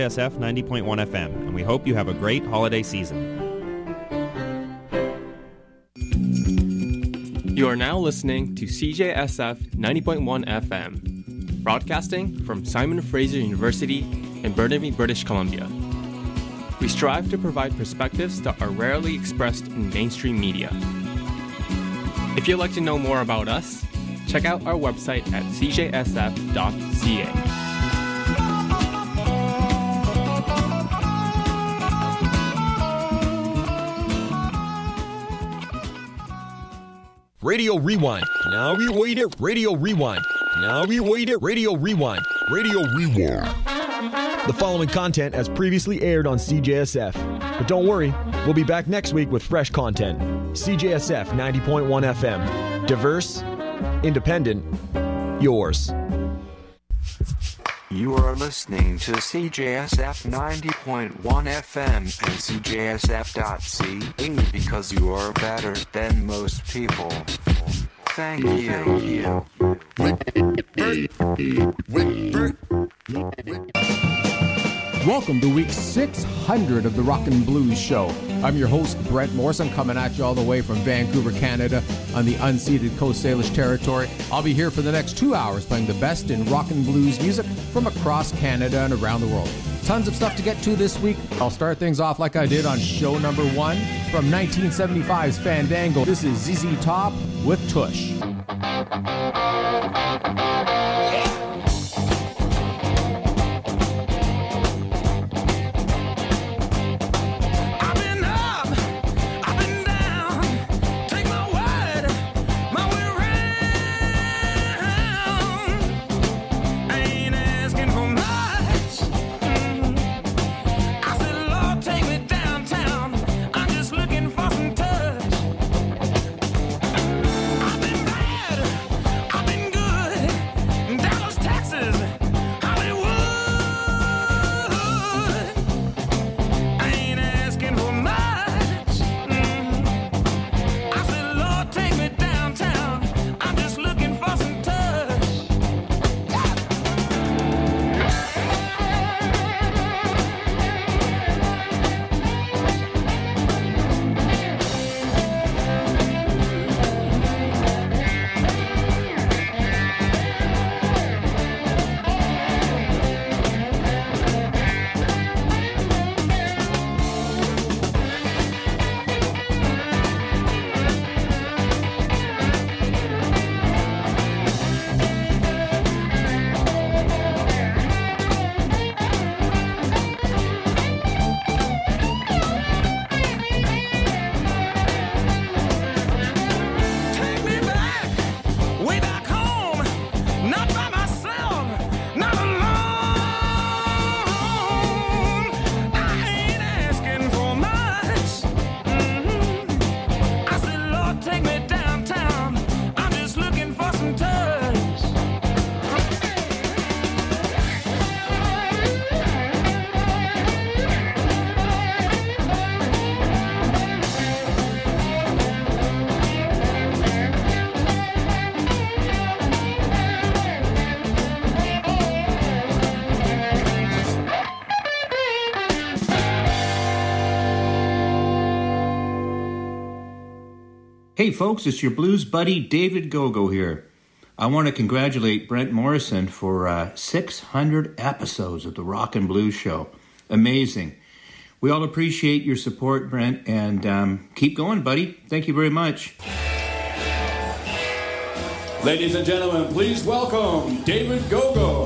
SF 90.1 FM, and we hope you have a great holiday season. You are now listening to CJSF 90.1 FM, broadcasting from Simon Fraser University in Burnaby, British Columbia. We strive to provide perspectives that are rarely expressed in mainstream media. If you'd like to know more about us, check out our website at cjsf.ca. Radio Rewind. Now we wait it. Radio Rewind. Now we wait it. Radio Rewind. Radio Rewind. The following content as previously aired on CJSF. But don't worry, we'll be back next week with fresh content. CJSF 90.1 FM. Diverse, independent, yours. You are listening to CJSF 90.1 FM and CJSF.ca because you are better than most people. Thank you. Welcome to week 600 of the Rock and Blues Show. I'm your host, Brent Morrison, coming at you all the way from Vancouver, Canada, on the unceded Coast Salish territory. I'll be here for the next 2 hours playing the best in rock and blues music from across Canada and around the world. Tons of stuff to get to this week. I'll start things off like I did on show number 1 from 1975's Fandango. This is ZZ Top with Tush. Hey folks, it's your blues buddy David Gogo here. I want to congratulate Brent Morrison for 600 episodes of the Rock and Blues Show. Amazing. We all appreciate your support, Brent, and keep going, buddy. Thank you very much. Ladies and gentlemen, please welcome David Gogo.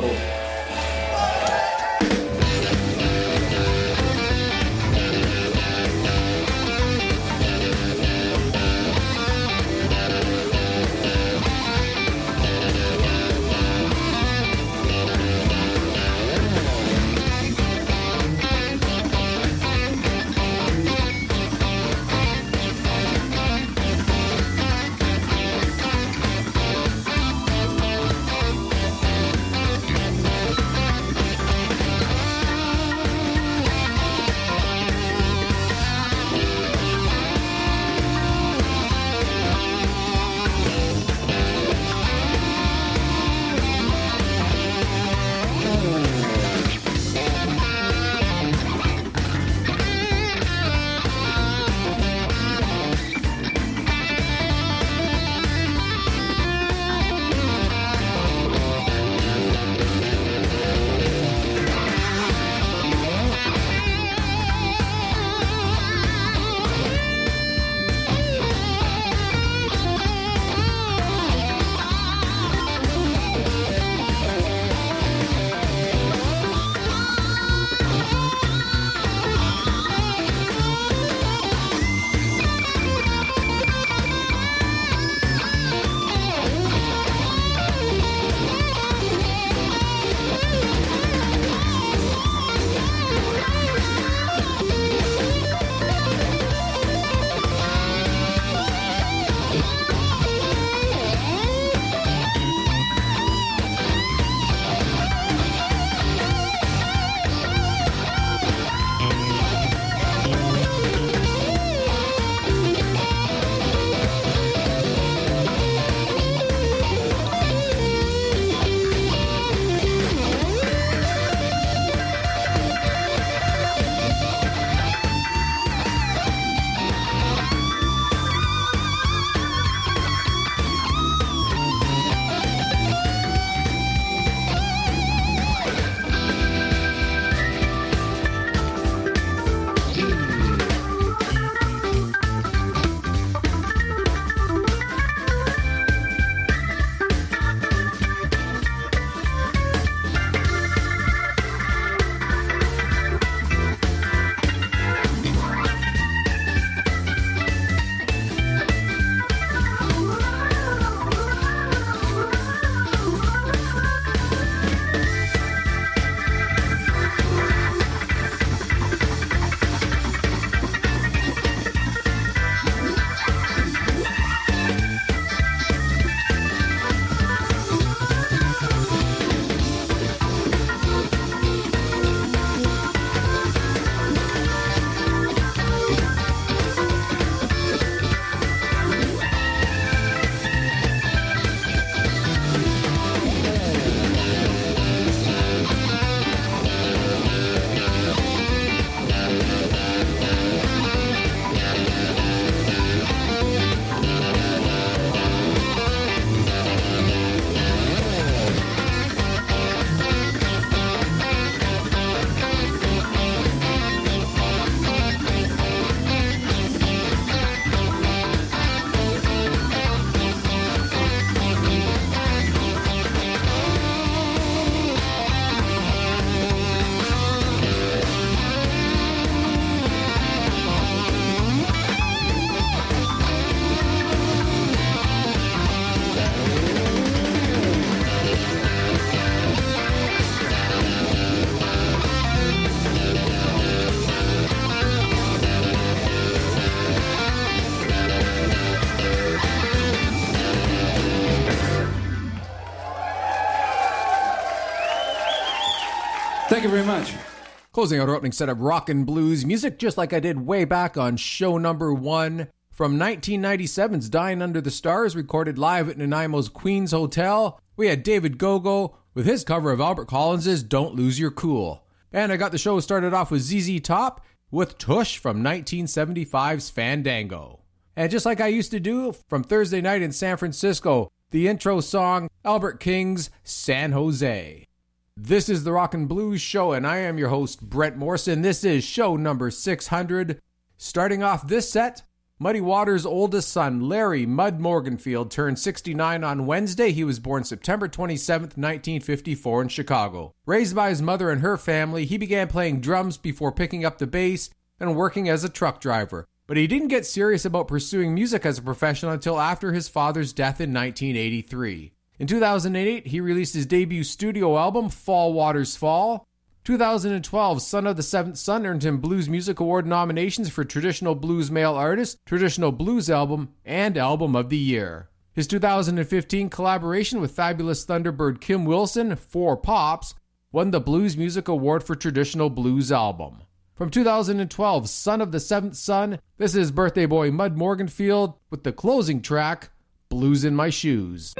very much. Closing out our opening set of Rockin' Blues music, just like I did way back on show number 1, from 1997's Dying Under the Stars, recorded live at Nanaimo's Queens Hotel. We had David Gogo with his cover of Albert Collins' Don't Lose Your Cool. And I got the show started off with ZZ Top with Tush from 1975's Fandango. And just like I used to do from Thursday night in San Francisco, the intro song, Albert King's San Jose. This is the Rockin' Blues Show, and I am your host, Brent Morrison. This is show number 600. Starting off this set, Muddy Waters' oldest son, Larry Mud Morganfield, turned 69 on Wednesday. He was born September 27, 1954 in Chicago. Raised by his mother and her family, he began playing drums before picking up the bass and working as a truck driver. But he didn't get serious about pursuing music as a profession until after his father's death in 1983. In 2008, he released his debut studio album, Fall Waters Fall. 2012, Son of the Seventh Son earned him Blues Music Award nominations for Traditional Blues Male Artist, Traditional Blues Album, and Album of the Year. His 2015 collaboration with fabulous Thunderbird Kim Wilson, Four Pops, won the Blues Music Award for Traditional Blues Album. From 2012, Son of the Seventh Son, this is birthday boy Mud Morganfield with the closing track, Blues in My Shoes.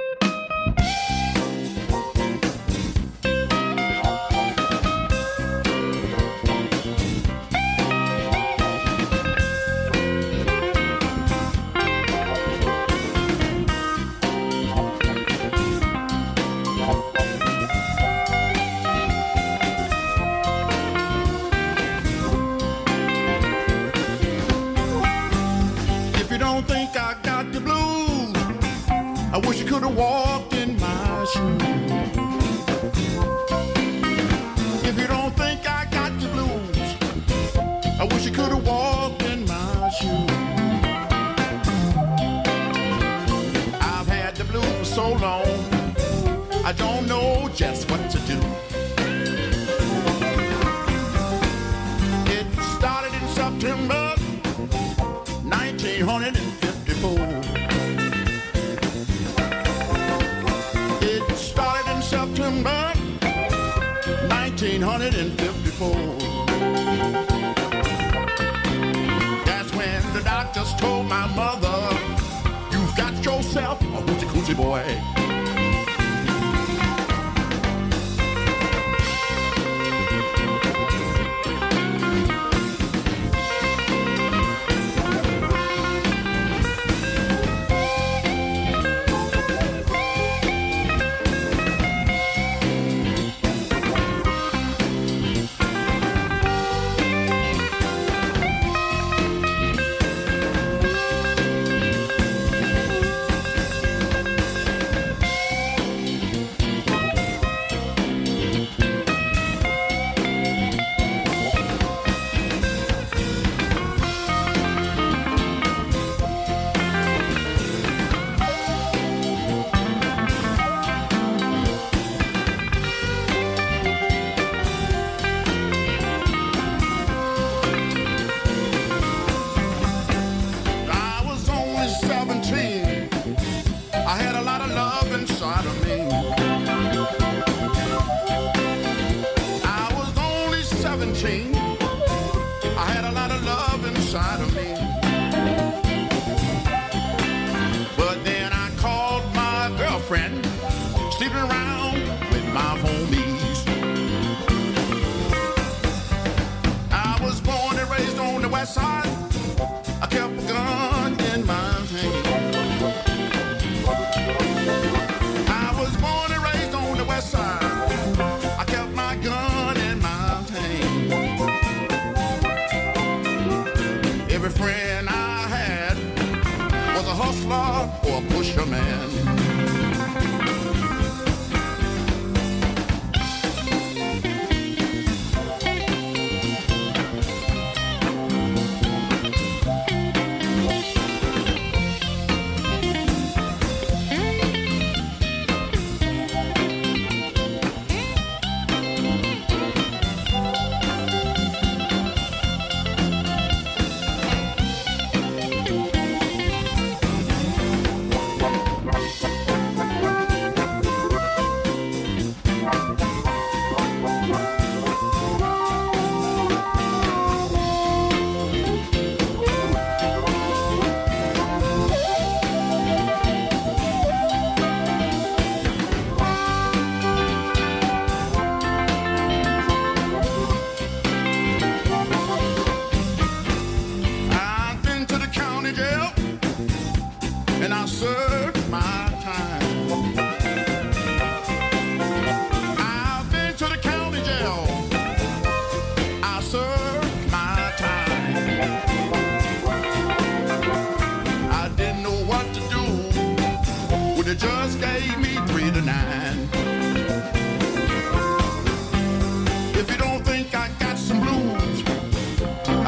I wish you could have walked in my shoes. If you don't think I got the blues, I wish you could have walked in my shoes. I've had the blues for so long, I don't know just what to do. It started in September 1954. September 1954. That's when the doctors told my mother, you've got yourself a hoochie coochie boy.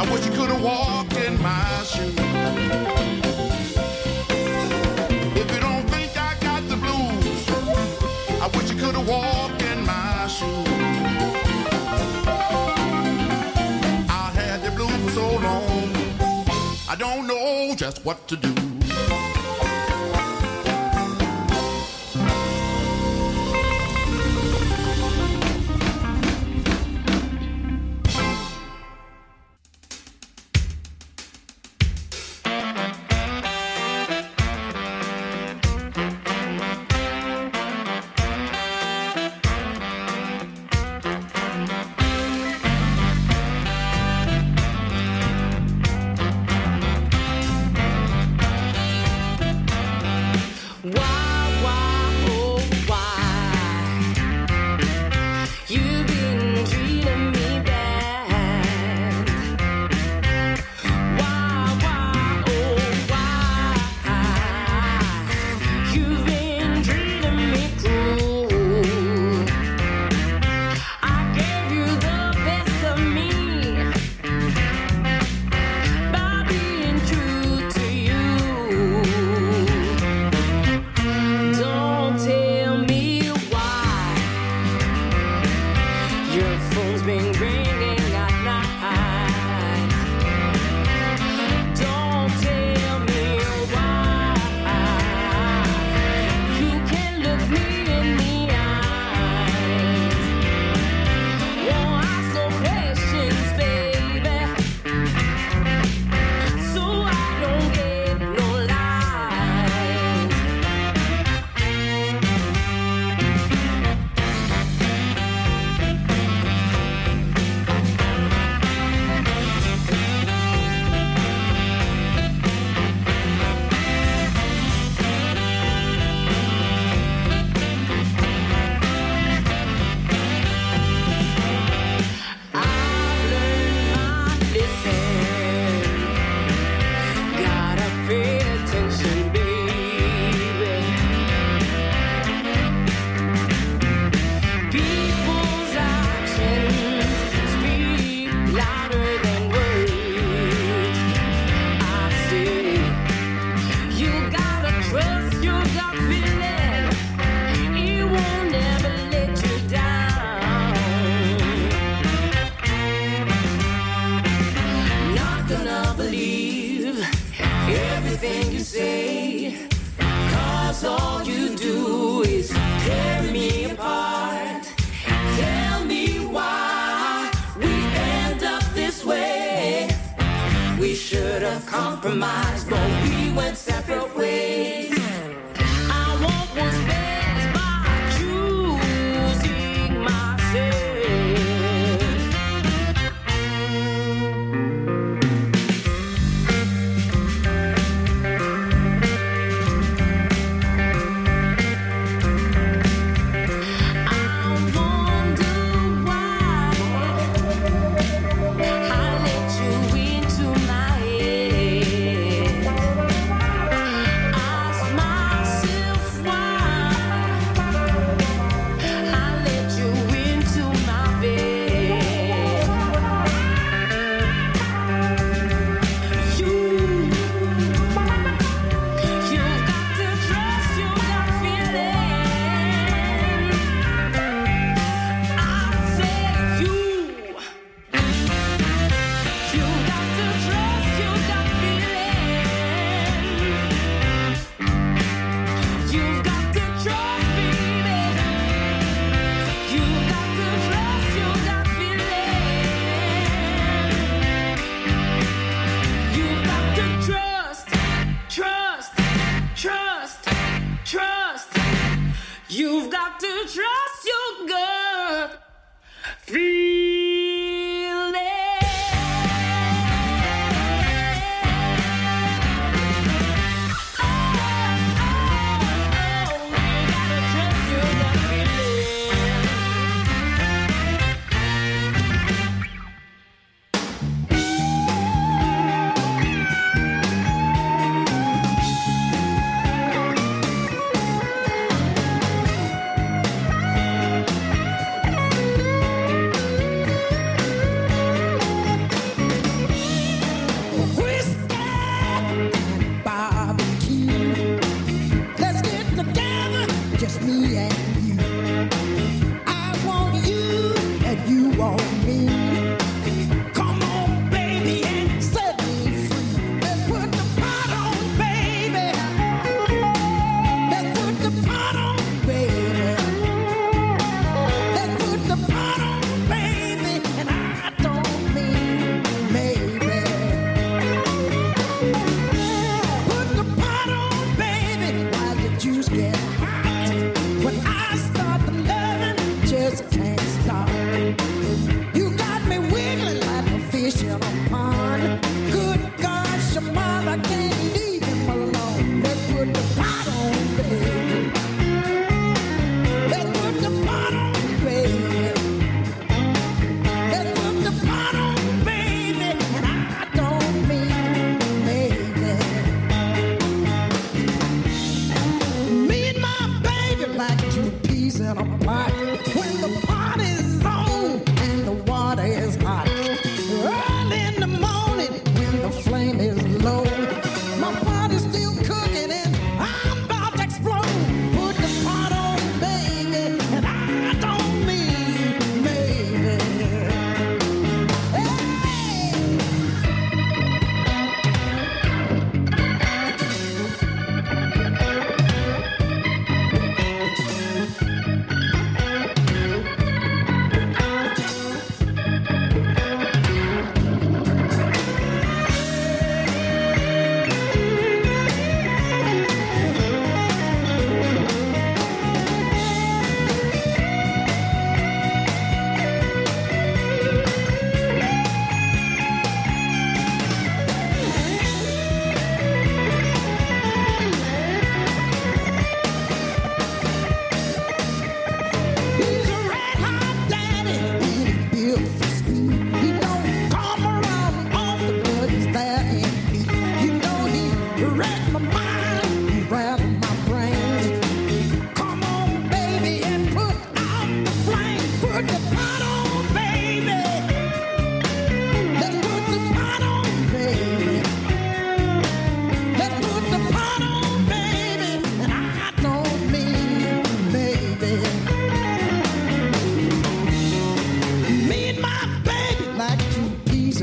I wish you could have walked in my shoes. If you don't think I got the blues, I wish you could have walked in my shoes. I had the blues for so long, I don't know just what to do. Compromise, but we went separate ways. I want what's best by choosing myself. I wonder why I let you into my head.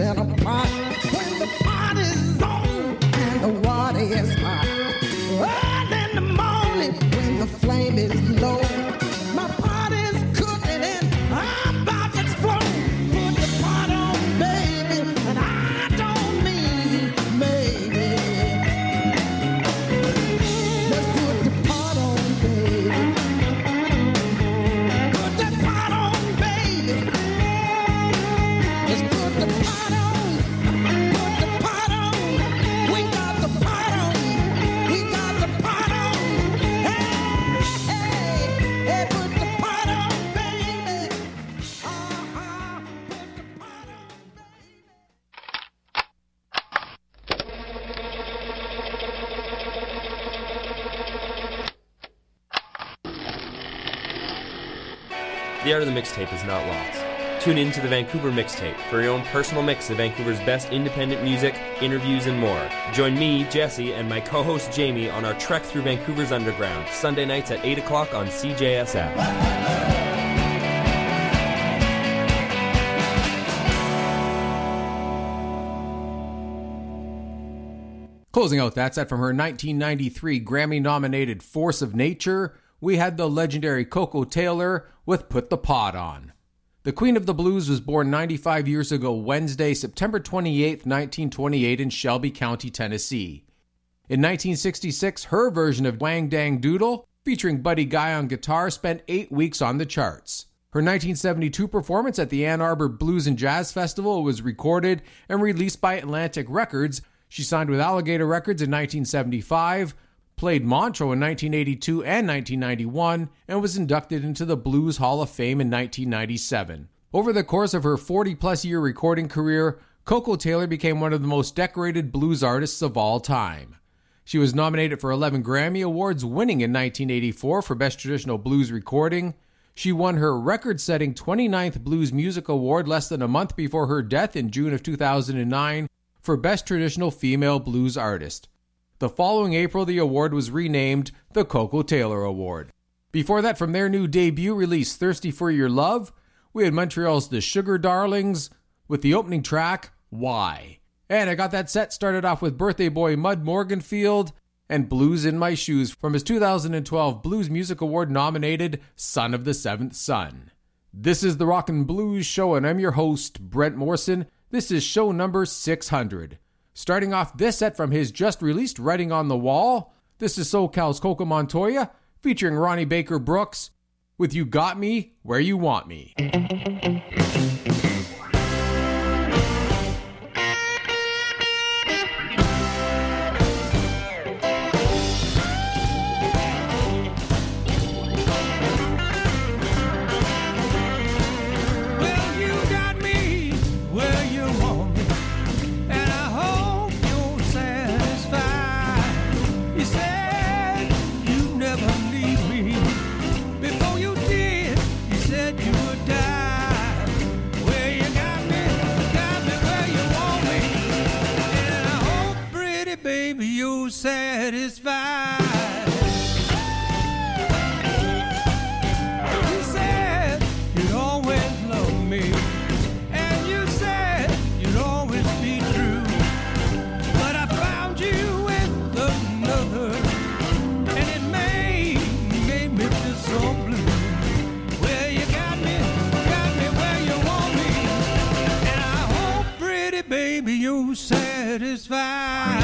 in a pot. When the pot is on and the water is hot. Early in the morning when the flame is low. My pot is cooking and I'm about to explode. Put the pot on, baby, and I don't mean maybe. Let's put the pot on, baby. Put that pot on, baby. Let's put the pot on. Put the pot on. We got the pot on. We got the pot on. Hey, hey, hey, put the pot on, baby. Put the pot on, baby. The art of the mixtape is not lost. Tune in to the Vancouver Mixtape for your own personal mix of Vancouver's best independent music, interviews, and more. Join me, Jesse, and my co-host Jamie on our trek through Vancouver's underground, Sunday nights at 8 o'clock on CJSF. Closing out that set from her 1993 Grammy-nominated Force of Nature, we had the legendary Coco Taylor with Put the Pot On. The Queen of the Blues was born 95 years ago Wednesday, September 28, 1928 in Shelby County, Tennessee. In 1966, her version of Wang Dang Doodle, featuring Buddy Guy on guitar, spent 8 weeks on the charts. Her 1972 performance at the Ann Arbor Blues and Jazz Festival was recorded and released by Atlantic Records. She signed with Alligator Records in 1975, played Montreux in 1982 and 1991, and was inducted into the Blues Hall of Fame in 1997. Over the course of her 40-plus year recording career, Coco Taylor became one of the most decorated blues artists of all time. She was nominated for 11 Grammy Awards, winning in 1984 for Best Traditional Blues Recording. She won her record-setting 29th Blues Music Award less than a month before her death in June of 2009 for Best Traditional Female Blues Artist. The following April, the award was renamed the Coco Taylor Award. Before that, from their new debut release, Thirsty for Your Love, we had Montreal's The Sugar Darlings with the opening track, Why? And I got that set started off with birthday boy Mud Morganfield and Blues in My Shoes from his 2012 Blues Music Award nominated Son of the Seventh Son. This is the Rockin' Blues Show, and I'm your host, Brent Morrison. This is show number 600. Starting off this set from his just-released Writing on the Wall, this is SoCal's Coco Montoya, featuring Ronnie Baker Brooks, with You Got Me Where You Want Me. Satisfied. You said you'd always love me, and you said you'd always be true. But I found you with another, and it made me feel so blue. Well, you got me where you want me, and I hope, pretty baby, you're satisfied.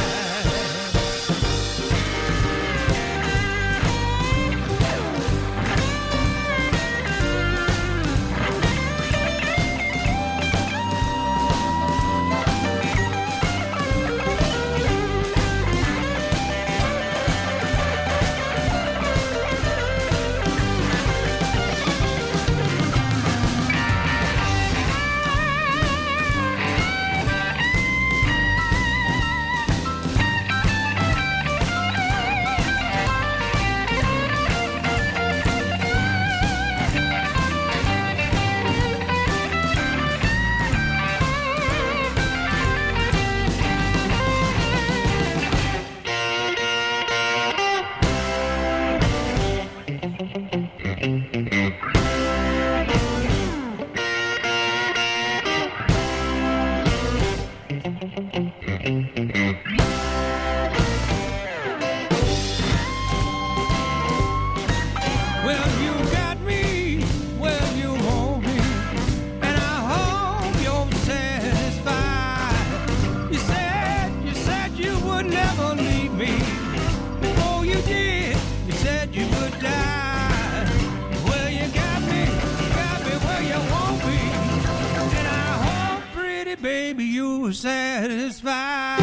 baby, you're satisfied.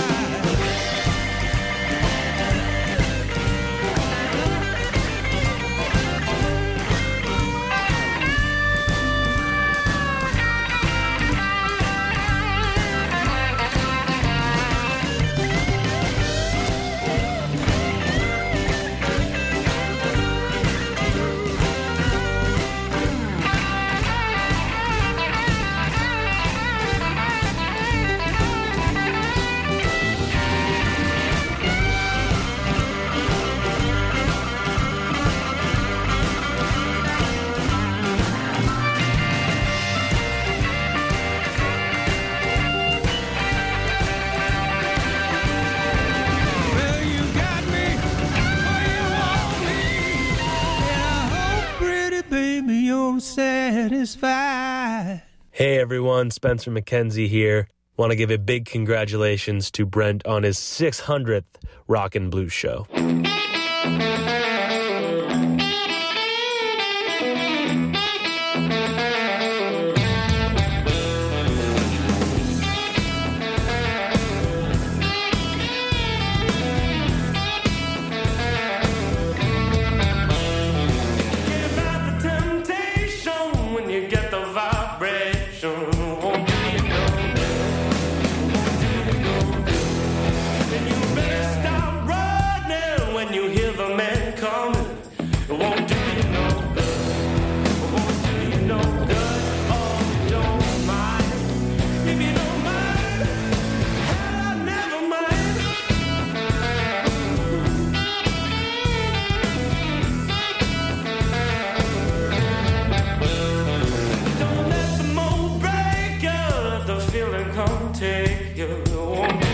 Satisfied. Hey everyone, Spencer McKenzie here. Want to give a big congratulations to Brent on his 600th Rock and Blues show. Take you.